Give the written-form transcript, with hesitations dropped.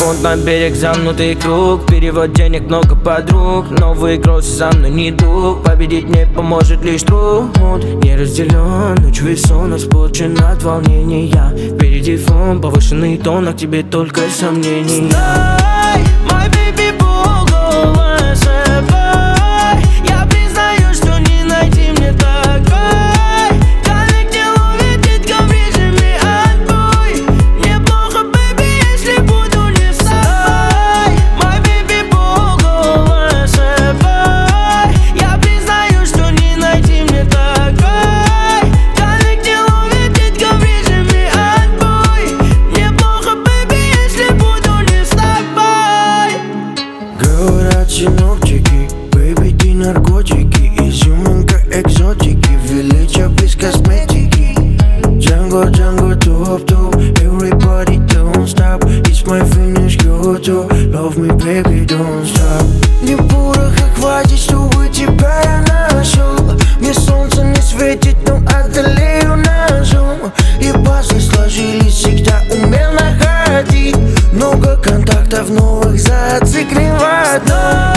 фунт на берег, замкнутый круг. Перевод денег, много подруг. Новые кроссы со мной не друг. Победить мне поможет лишь труд. Не разделен, ночь весон испорчен от волнения. Впереди фон, повышенный тон, а к тебе только сомнения. Стой, мой бэйби, полголова собой. Я признаю, что не найти мне такой. Коннектил увидит в режиме отбой. Мне плохо, бэйби, если буду не с тобой. Мой бэйби, полголова собой. Я признаю, что не найти мне такой. Коннектил увидит в режиме отбой. Мне плохо, бэйби, если буду не с тобой. Говорят синоптики, бэйби, ты наркотики. Изюминка экзотики, величие без косметики. Django, Django, топ-топ. Everybody don't stop. It's my finish, go to. Love me, baby, don't stop. Мне пороха хватит, чтобы тебя я нашел. Мне солнце не светит, но одолею ножом. И пазлы сложились, всегда умел находить. Много контактов новых зацикливать.